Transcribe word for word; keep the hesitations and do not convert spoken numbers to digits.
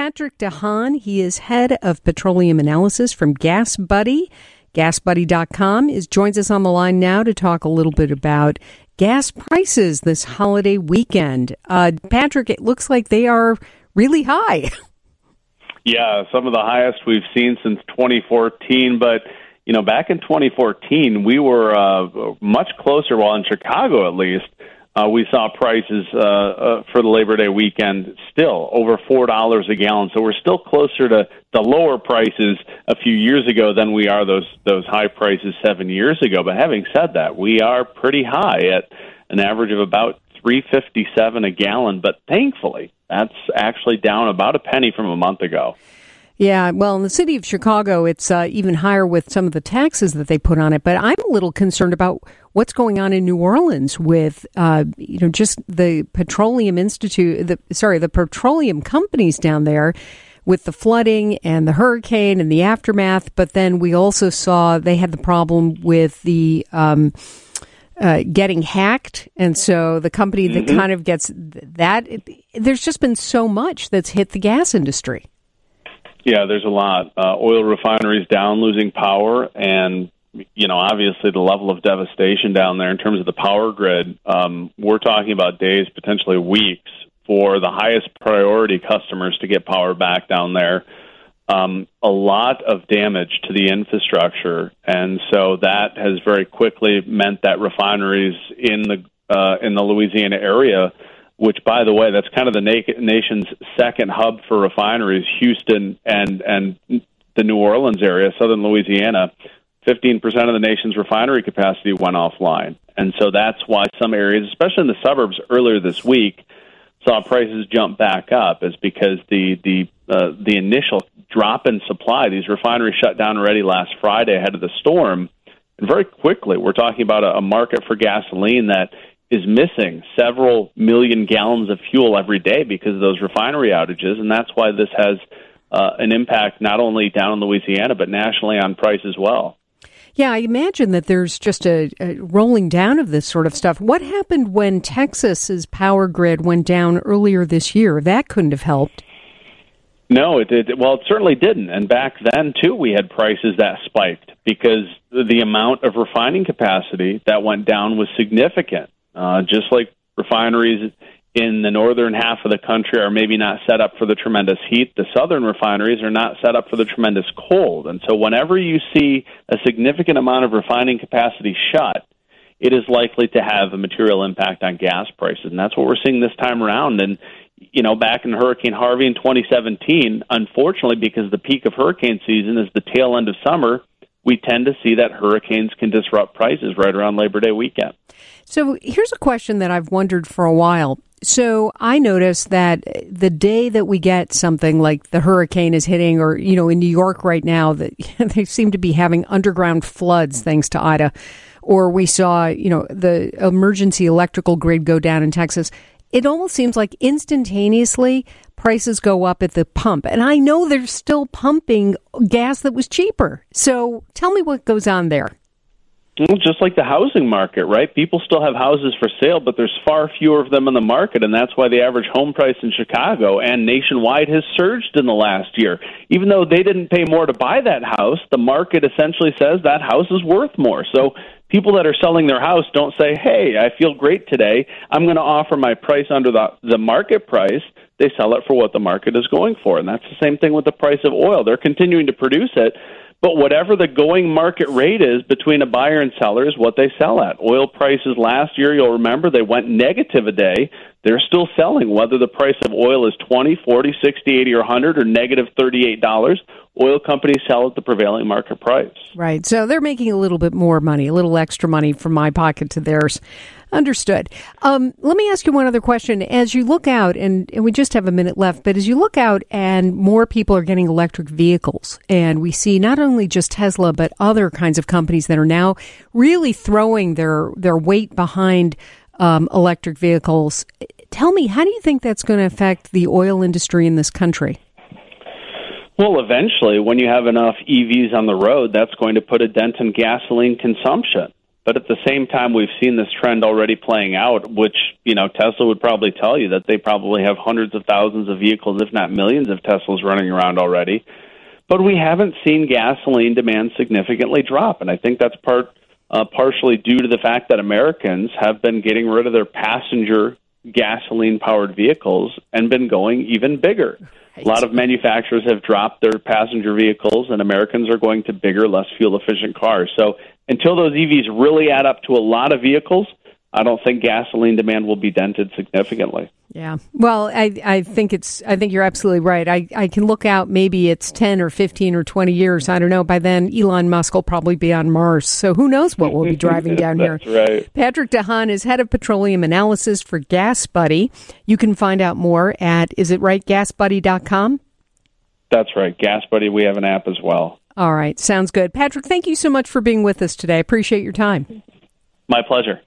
Patrick DeHaan. He is head of petroleum analysis from GasBuddy. gas buddy dot com is joins us on the line now to talk a little bit about gas prices this holiday weekend. Uh, Patrick, it looks like they are really high. Yeah, some of the highest we've seen since twenty fourteen. But, you know, back in twenty fourteen, we were uh, much closer, well, in Chicago at least. Uh, we saw prices uh, uh, for the Labor Day weekend still over four dollars a gallon. So we're still closer to the lower prices a few years ago than we are those those high prices seven years ago. But having said that, we are pretty high at an average of about three fifty-seven a gallon. But thankfully, that's actually down about a penny from a month ago. Yeah, well, in the city of Chicago, it's uh, even higher with some of the taxes that they put on it. But I'm a little concerned about what's going on in New Orleans with, uh, you know, just the Petroleum Institute, the sorry, the petroleum companies down there with the flooding and the hurricane and the aftermath. But then we also saw they had the problem with the um, uh, getting hacked. And so the company that mm-hmm. kind of gets that, there's just been so much that's hit the gas industry. Yeah, there's a lot. Uh, oil refineries down, losing power, and, you know, obviously the level of devastation down there in terms of the power grid. Um, we're talking about days, potentially weeks, for the highest priority customers to get power back down there. Um, a lot of damage to the infrastructure, and so that has very quickly meant that refineries in the uh, in the Louisiana area, which, by the way, that's kind of the na- nation's second hub for refineries, Houston and and the New Orleans area, southern Louisiana, fifteen percent of the nation's refinery capacity went offline. And so that's why some areas, especially in the suburbs earlier this week, saw prices jump back up, is because the the uh, the initial drop in supply, these refineries shut down already last Friday ahead of the storm. And very quickly, we're talking about a, a market for gasoline that is missing several million gallons of fuel every day because of those refinery outages, and that's why this has uh, an impact not only down in Louisiana, but nationally on price as well. Yeah, I imagine that there's just a, a rolling down of this sort of stuff. What happened when Texas's power grid went down earlier this year? That couldn't have helped. No, it did. Well, it certainly didn't. And back then, too, we had prices that spiked because the amount of refining capacity that went down was significant. Uh, just like refineries in the northern half of the country are maybe not set up for the tremendous heat, the southern refineries are not set up for the tremendous cold. And so whenever you see a significant amount of refining capacity shut, it is likely to have a material impact on gas prices. And that's what we're seeing this time around. And, you know, back in Hurricane Harvey in twenty seventeen, unfortunately, because the peak of hurricane season is the tail end of summer, we tend to see that hurricanes can disrupt prices right around Labor Day weekend. So here's a question that I've wondered for a while. So I noticed that the day that we get something like the hurricane is hitting, or, you know, in New York right now, that they seem to be having underground floods thanks to Ida, or we saw, you know, the emergency electrical grid go down in Texas. It almost seems like instantaneously prices go up at the pump. And I know they're still pumping gas that was cheaper. So tell me what goes on there. Well, just like the housing market, right? People still have houses for sale, but there's far fewer of them in the market, and that's why the average home price in Chicago and nationwide has surged in the last year. Even though they didn't pay more to buy that house, the market essentially says that house is worth more. So people that are selling their house don't say, hey, I feel great today, I'm going to offer my price under the, the market price. They sell it for what the market is going for, and that's the same thing with the price of oil. They're continuing to produce it, but whatever the going market rate is between a buyer and seller is what they sell at. Oil prices last year, you'll remember, they went negative a day. They're still selling, whether the price of oil is twenty, forty, sixty, eighty, or one hundred, or negative thirty-eight dollars. Oil companies sell at the prevailing market price. Right. So they're making a little bit more money, a little extra money from my pocket to theirs. Understood. Um, let me ask you one other question. As you look out, and, and we just have a minute left, but as you look out and more people are getting electric vehicles, and we see not only just Tesla, but other kinds of companies that are now really throwing their, their weight behind um, electric vehicles, tell me, how do you think that's going to affect the oil industry in this country? Well, eventually, when you have enough E Vs on the road, that's going to put a dent in gasoline consumption. But at the same time, we've seen this trend already playing out, which, you know, Tesla would probably tell you that they probably have hundreds of thousands of vehicles, if not millions of Teslas running around already. But we haven't seen gasoline demand significantly drop. And I think that's part uh, partially due to the fact that Americans have been getting rid of their passenger gasoline-powered vehicles and been going even bigger. Right. A lot of manufacturers have dropped their passenger vehicles, and Americans are going to bigger, less fuel-efficient cars. So until those E Vs really add up to a lot of vehicles, I don't think gasoline demand will be dented significantly. Yeah. Well, I, I think it's I think you're absolutely right. I, I can look out, maybe it's ten or fifteen or twenty years. I don't know. By then, Elon Musk will probably be on Mars. So who knows what we'll be driving down That's here. That's right. Patrick DeHaan is head of petroleum analysis for GasBuddy. You can find out more at, is it right, gas buddy dot com? That's right. GasBuddy, we have an app as well. All right. Sounds good. Patrick, thank you so much for being with us today. I appreciate your time. My pleasure.